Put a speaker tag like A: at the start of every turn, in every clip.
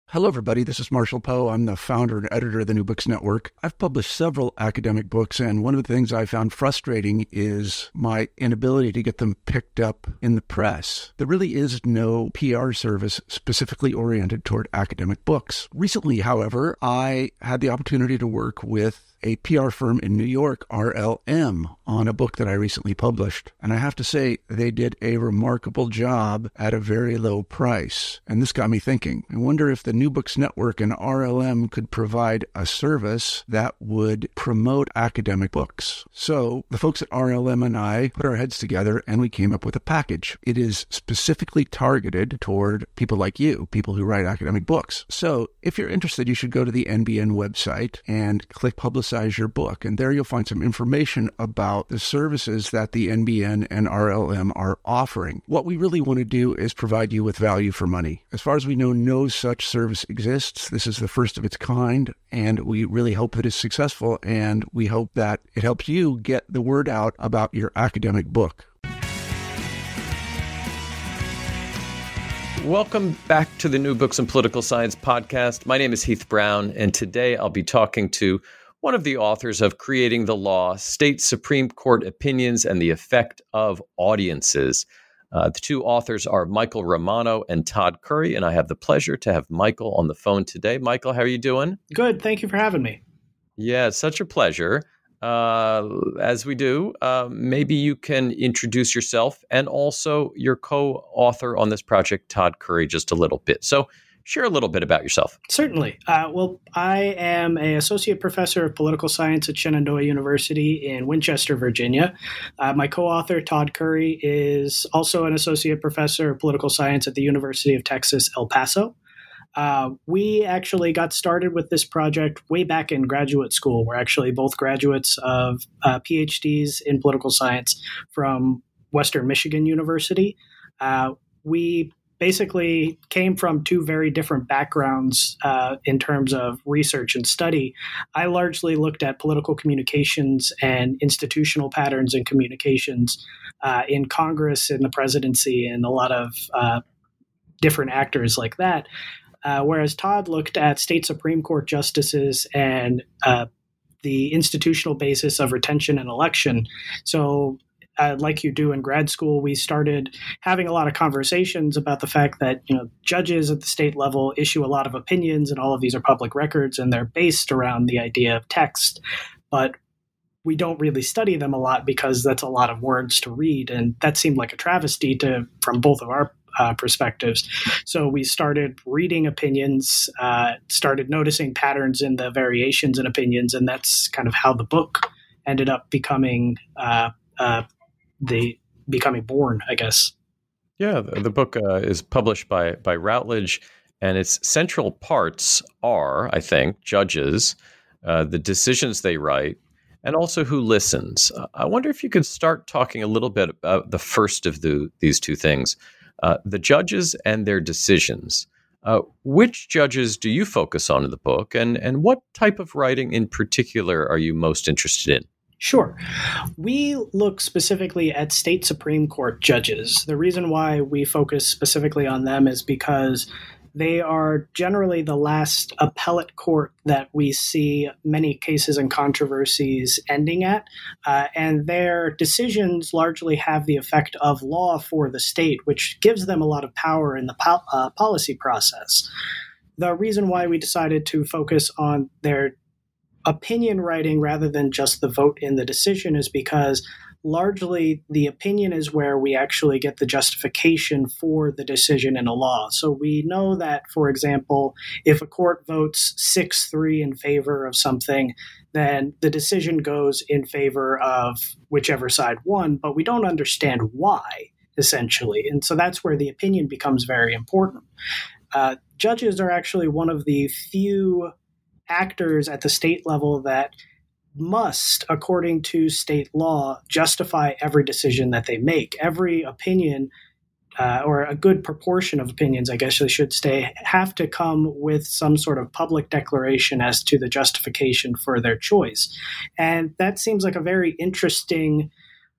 A: Hello, everybody. This is Marshall Poe. I'm the founder and editor of the New Books Network. I've published several academic books, and one of the things I found frustrating is my inability to get them picked up in the press. There really is no PR service specifically oriented toward academic books. Recently, however, I had the opportunity to work with a PR firm in New York, RLM, on a book that I recently published. And I have to say, they did a remarkable job at a very low price. And this got me thinking. I wonder if the New Books Network and RLM could provide a service that would promote academic books. So the folks at RLM and I put our heads together and we came up with a package. It is specifically targeted toward people like you, people who write academic books. So if you're interested, you should go to the NBN website and click Publicize Your Book. And there you'll find some information about the services that the NBN and RLM are offering. What we really want to do is provide you with value for money. As far as we know, no such service exists. This is the first of its kind, and we really hope that it's successful, and we hope that it helps you get the word out about your academic book.
B: Welcome back to the New Books in Political Science podcast. My name is Heath Brown, and today I'll be talking to one of the authors of Creating the Law, State Supreme Court Opinions and the Effect of Audiences. The two authors are Michael Romano and Todd Curry, and I have the pleasure to have Michael on the phone today. Michael, how are you doing?
C: Good. Thank you for having me.
B: Yeah, it's such a pleasure. As we do, maybe you can introduce yourself and also your co-author on this project, Todd Curry, just a little bit. So share a little bit about yourself.
C: Certainly. Well, I am an associate professor of political science at Shenandoah University in Winchester, Virginia. My co-author, Todd Curry, is also an associate professor of political science at the University of Texas, El Paso. We actually got started with this project way back in graduate school. We're actually both graduates of PhDs in political science from Western Michigan University. We basically came from two very different backgrounds in terms of research and study. I largely looked at political communications and institutional patterns in communications in Congress, in the presidency, and a lot of different actors like that. Whereas Todd looked at state Supreme Court justices and the institutional basis of retention and election. So like you do in grad school, we started having a lot of conversations about the fact that, judges at the state level issue a lot of opinions, and all of these are public records, and they're based around the idea of text. But we don't really study them a lot because that's a lot of words to read. And that seemed like a travesty from both of our perspectives. So we started reading opinions, started noticing patterns in the variations in opinions, and that's kind of how the book ended up becoming born, I guess.
B: Yeah, the book is published by Routledge, and its central parts are, I think, judges, the decisions they write, and also who listens. I wonder if you could start talking a little bit about the first of these two things, the judges and their decisions. Which judges do you focus on in the book, and what type of writing in particular are you most interested in?
C: Sure. We look specifically at state Supreme Court judges. The reason why we focus specifically on them is because they are generally the last appellate court that we see many cases and controversies ending at, and their decisions largely have the effect of law for the state, which gives them a lot of power in the policy process. The reason why we decided to focus on their opinion writing rather than just the vote in the decision is because largely the opinion is where we actually get the justification for the decision in a law. So we know that, for example, if a court votes 6-3 in favor of something, then the decision goes in favor of whichever side won, but we don't understand why, essentially. And so that's where the opinion becomes very important. Judges are actually one of the few actors at the state level that must, according to state law, justify every decision that they make. Every opinion, or a good proportion of opinions, I guess I should say, have to come with some sort of public declaration as to the justification for their choice. And that seems like a very interesting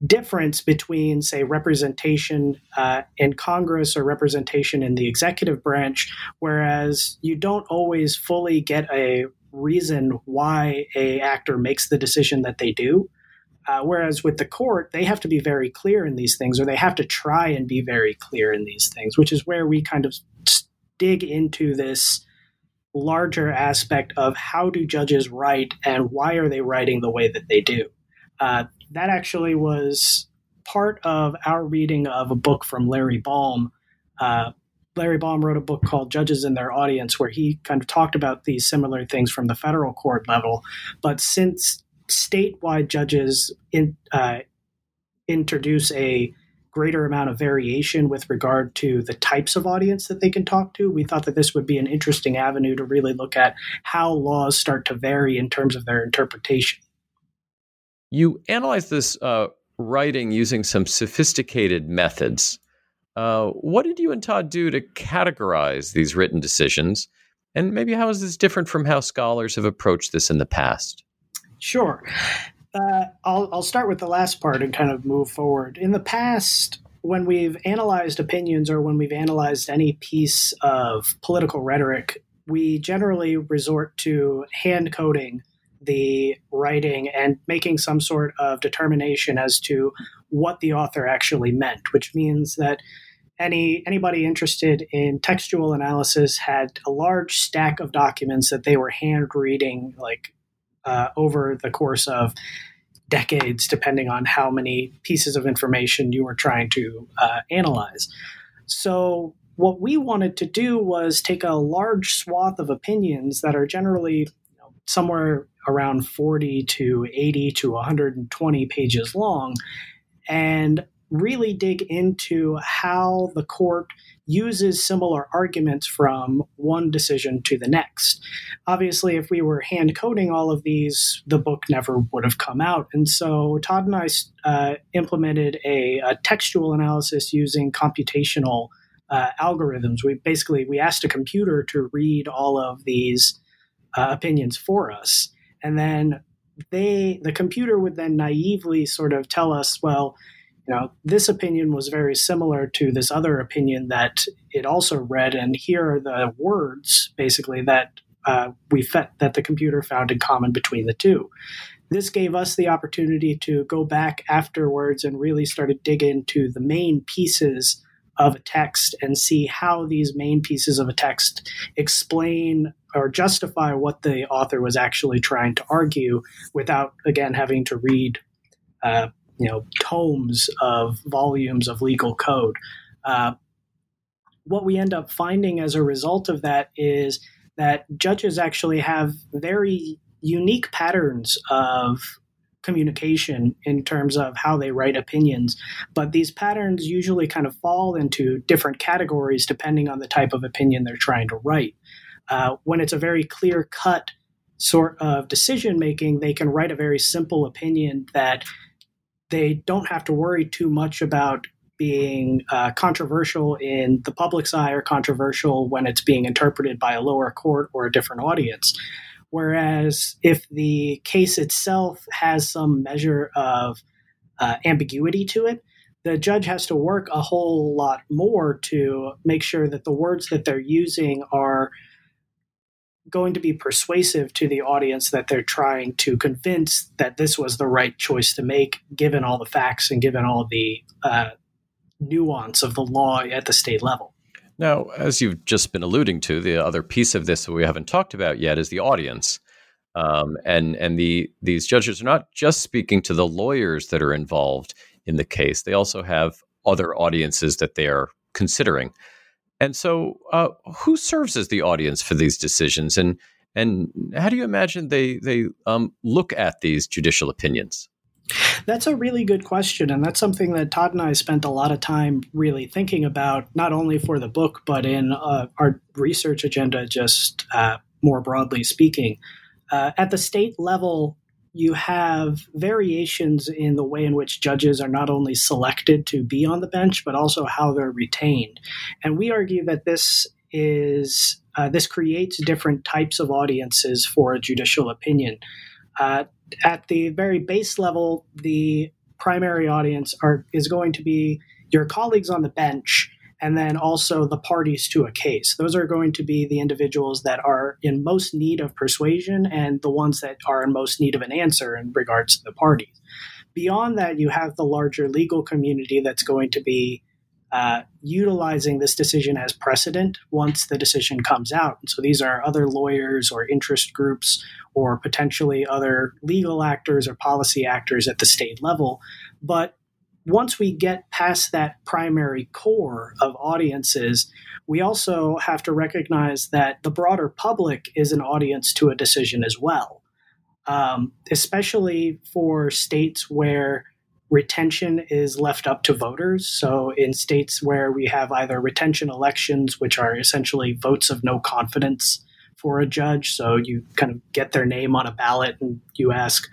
C: difference between, say, representation in Congress or representation in the executive branch, whereas you don't always fully get a reason why a actor makes the decision that they do. Whereas with the court, they have to be very clear in these things, or they have to try and be very clear in these things, which is where we kind of dig into this larger aspect of how do judges write and why are they writing the way that they do. That actually was part of our reading of a book from Larry Baum. Larry Baum wrote a book called Judges and Their Audience, where he kind of talked about these similar things from the federal court level. But since statewide judges introduce a greater amount of variation with regard to the types of audience that they can talk to, we thought that this would be an interesting avenue to really look at how laws start to vary in terms of their interpretation.
B: You analyze this writing using some sophisticated methods. What did you and Todd do to categorize these written decisions? And maybe how is this different from how scholars have approached this in the past?
C: Sure. I'll start with the last part and kind of move forward. In the past, when we've analyzed opinions or when we've analyzed any piece of political rhetoric, we generally resort to hand coding the writing and making some sort of determination as to what the author actually meant, which means that anybody interested in textual analysis had a large stack of documents that they were hand reading, over the course of decades, depending on how many pieces of information you were trying to analyze. So what we wanted to do was take a large swath of opinions that are generally somewhere around 40 to 80 to 120 pages long, and really dig into how the court uses similar arguments from one decision to the next. Obviously, if we were hand coding all of these, the book never would have come out. And so Todd and I implemented a textual analysis using computational algorithms. We asked a computer to read all of these opinions for us. And then the computer would then naively sort of tell us, well, this opinion was very similar to this other opinion that it also read, and here are the words basically that that the computer found in common between the two. This gave us the opportunity to go back afterwards and really start to dig into the main pieces of a text and see how these main pieces of a text explain or justify what the author was actually trying to argue without, again, having to read tomes of volumes of legal code. What we end up finding as a result of that is that judges actually have very unique patterns of communication in terms of how they write opinions, but these patterns usually kind of fall into different categories depending on the type of opinion they're trying to write. When it's a very clear-cut sort of decision-making, they can write a very simple opinion that they don't have to worry too much about being controversial in the public's eye or controversial when it's being interpreted by a lower court or a different audience. Whereas if the case itself has some measure of ambiguity to it, the judge has to work a whole lot more to make sure that the words that they're using are going to be persuasive to the audience that they're trying to convince that this was the right choice to make, given all the facts and given all the nuance of the law at the state level.
B: Now, as you've just been alluding to, the other piece of this that we haven't talked about yet is the audience. These judges are not just speaking to the lawyers that are involved in the case. They also have other audiences that they are considering. And so who serves as the audience for these decisions? And how do you imagine they look at these judicial opinions?
C: That's a really good question. And that's something that Todd and I spent a lot of time really thinking about, not only for the book, but in our research agenda, just more broadly speaking. At the state level, you have variations in the way in which judges are not only selected to be on the bench, but also how they're retained. And we argue that this creates different types of audiences for a judicial opinion. At the very base level, the primary audience is going to be your colleagues on the bench, and then also the parties to a case. Those are going to be the individuals that are in most need of persuasion and the ones that are in most need of an answer in regards to the parties. Beyond that, you have the larger legal community that's going to be utilizing this decision as precedent once the decision comes out. And so these are other lawyers or interest groups or potentially other legal actors or policy actors at the state level. But once we get past that primary core of audiences, we also have to recognize that the broader public is an audience to a decision as well, especially for states where retention is left up to voters. So in states where we have either retention elections, which are essentially votes of no confidence for a judge, so you kind of get their name on a ballot and you ask,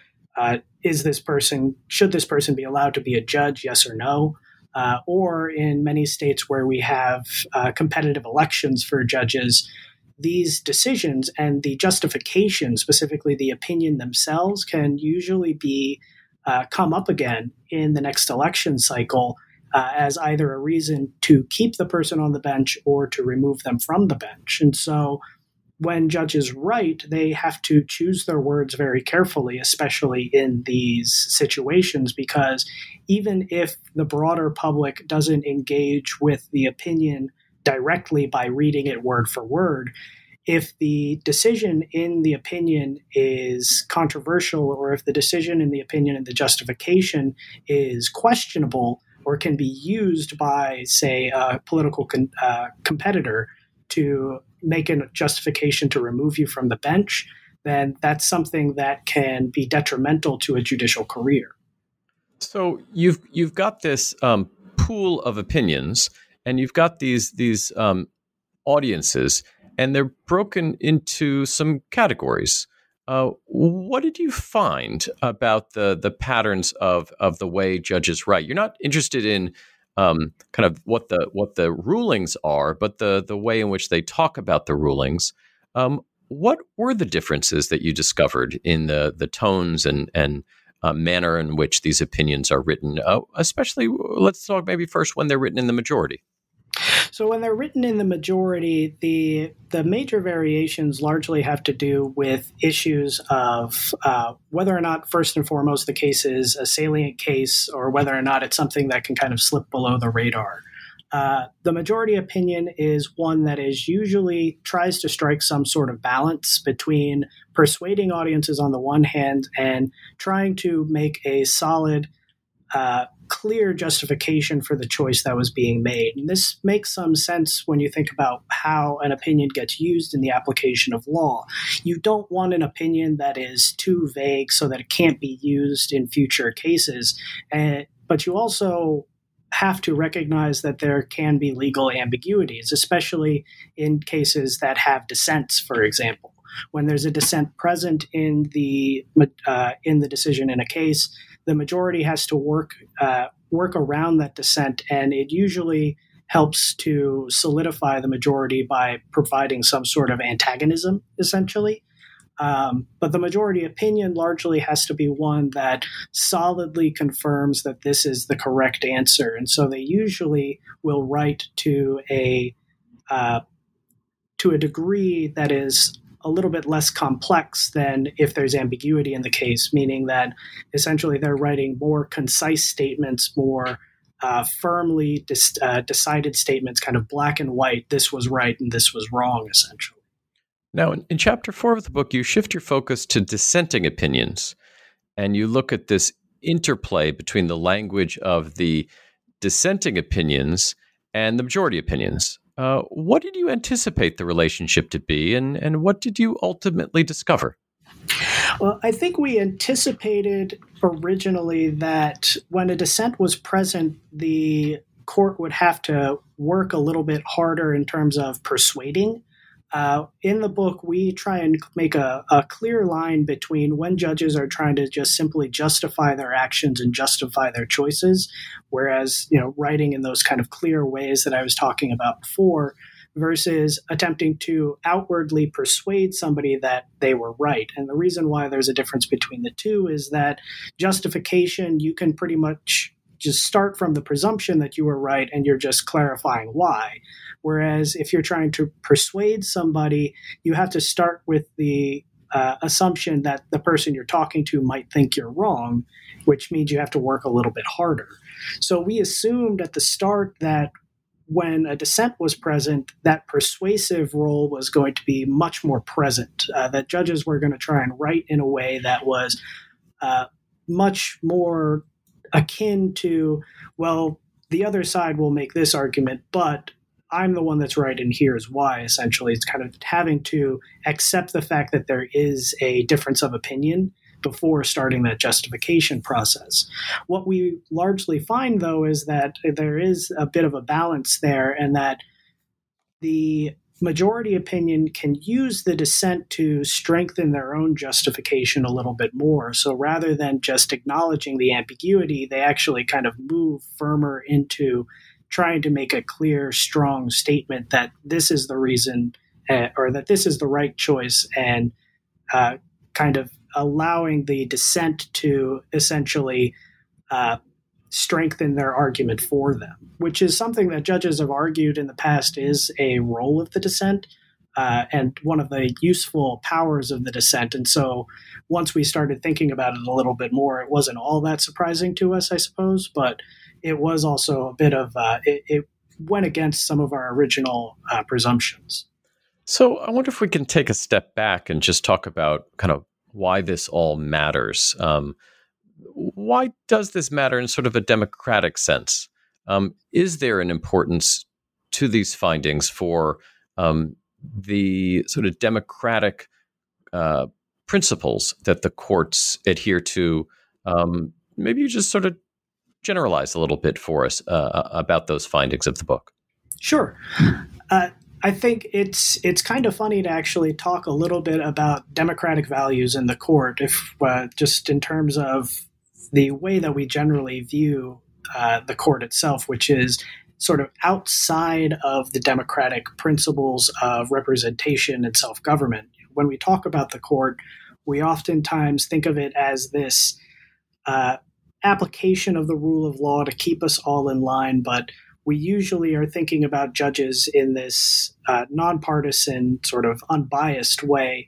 C: should this person be allowed to be a judge, yes or no? Or in many states where we have competitive elections for judges, these decisions and the justification, specifically the opinion themselves, can usually be come up again in the next election cycle as either a reason to keep the person on the bench or to remove them from the bench. And so when judges write, they have to choose their words very carefully, especially in these situations, because even if the broader public doesn't engage with the opinion directly by reading it word for word, if the decision in the opinion is controversial, or if the decision in the opinion and the justification is questionable or can be used by, say, a political competitor to make a justification to remove you from the bench, then that's something that can be detrimental to a judicial career.
B: So you've got this pool of opinions, and you've got these audiences, and they're broken into some categories. What did you find about the patterns of the way judges write? You're not interested in kind of what the rulings are, but the way in which they talk about the rulings. What were the differences that you discovered in the tones and manner in which these opinions are written? Especially, let's talk maybe first when they're written in the majority.
C: So when they're written in the majority, the major variations largely have to do with issues of whether or not, first and foremost, the case is a salient case or whether or not it's something that can kind of slip below the radar. The majority opinion is one that is usually tries to strike some sort of balance between persuading audiences on the one hand and trying to make a solid clear justification for the choice that was being made. And this makes some sense when you think about how an opinion gets used in the application of law. You don't want an opinion that is too vague so that it can't be used in future cases, but you also have to recognize that there can be legal ambiguities, especially in cases that have dissents, for example. When there's a dissent present in the decision in a case, the majority has to work around that dissent, and it usually helps to solidify the majority by providing some sort of antagonism, essentially. But the majority opinion largely has to be one that solidly confirms that this is the correct answer, and so they usually will write to a degree that is a little bit less complex than if there's ambiguity in the case, meaning that essentially they're writing more concise statements, more firmly decided statements, kind of black and white, this was right and this was wrong, essentially.
B: Now, in Chapter 4 of the book, you shift your focus to dissenting opinions, and you look at this interplay between the language of the dissenting opinions and the majority opinions. What did you anticipate the relationship to be, and what did you ultimately discover?
C: Well, I think we anticipated originally that when a dissent was present, the court would have to work a little bit harder in terms of persuading. In the book, we try and make a clear line between when judges are trying to just simply justify their actions and justify their choices, whereas, writing in those kind of clear ways that I was talking about before, versus attempting to outwardly persuade somebody that they were right. And the reason why there's a difference between the two is that justification, you can pretty much just start from the presumption that you were right and you're just clarifying why. Whereas if you're trying to persuade somebody, you have to start with the assumption that the person you're talking to might think you're wrong, which means you have to work a little bit harder. So we assumed at the start that when a dissent was present, that persuasive role was going to be much more present, that judges were going to try and write in a way that was much more akin to, well, the other side will make this argument, but I'm the one that's right and here's why, essentially. It's kind of having to accept the fact that there is a difference of opinion before starting that justification process. What we largely find, though, is that there is a bit of a balance there, and that the majority opinion can use the dissent to strengthen their own justification a little bit more. So rather than just acknowledging the ambiguity, they actually kind of move firmer into trying to make a clear, strong statement that this is the reason or that this is the right choice, and kind of allowing the dissent to essentially strengthen their argument for them, which is something that judges have argued in the past is a role of the dissent and one of the useful powers of the dissent. And so once we started thinking about it a little bit more, it wasn't all that surprising to us, I suppose, but it was also a bit of, it went against some of our original presumptions.
B: So I wonder if we can take a step back and just talk about kind of why this all matters. Why does this matter in sort of a democratic sense? Is there an importance to these findings for the sort of democratic principles that the courts adhere to? Maybe you just sort of generalize a little bit for us about those findings of the book.
C: Sure. I think it's kind of funny to actually talk a little bit about democratic values in the court, if just in terms of the way that we generally view the court itself, which is sort of outside of the democratic principles of representation and self-government. When we talk about the court, we oftentimes think of it as this application of the rule of law to keep us all in line, but we usually are thinking about judges in this nonpartisan, sort of unbiased way.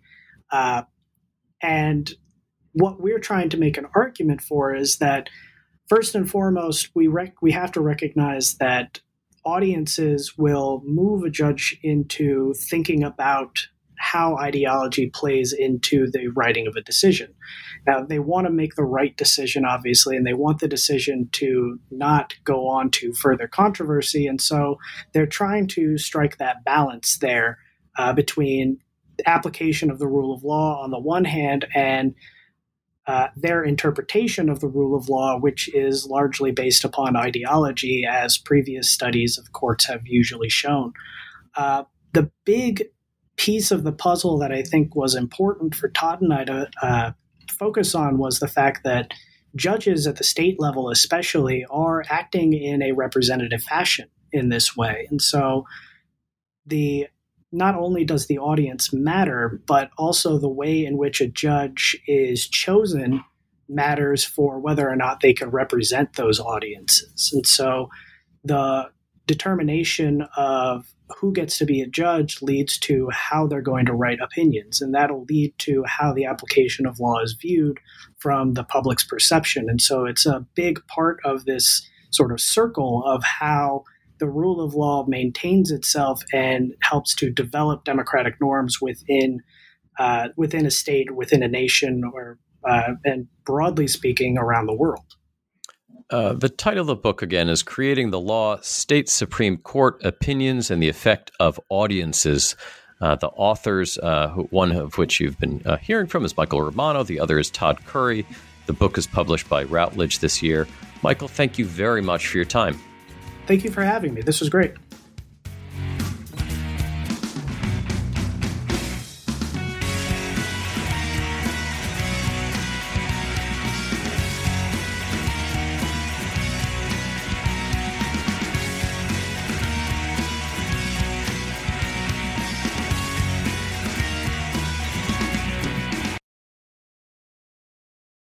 C: And what we're trying to make an argument for is that, first and foremost, we have to recognize that audiences will move a judge into thinking about how ideology plays into the writing of a decision. Now, they want to make the right decision, obviously, and they want the decision to not go on to further controversy. And so they're trying to strike that balance there between the application of the rule of law on the one hand and their interpretation of the rule of law, which is largely based upon ideology, as previous studies of courts have usually shown. The big piece of the puzzle that I think was important for Todd and I to focus on was the fact that judges at the state level especially are acting in a representative fashion in this way. And so not only does the audience matter, but also the way in which a judge is chosen matters for whether or not they can represent those audiences. And so the determination of who gets to be a judge leads to how they're going to write opinions, and that'll lead to how the application of law is viewed from the public's perception. And so it's a big part of this sort of circle of how the rule of law maintains itself and helps to develop democratic norms within a state, within a nation, or and broadly speaking, around the world.
B: The title of the book, again, is Creating the Law, State Supreme Court Opinions and the Effect of Audiences. The authors, one of which you've been hearing from, is Michael Romano. The other is Todd Curry. The book is published by Routledge this year. Michael, thank you very much for your time.
C: Thank you for having me. This was great.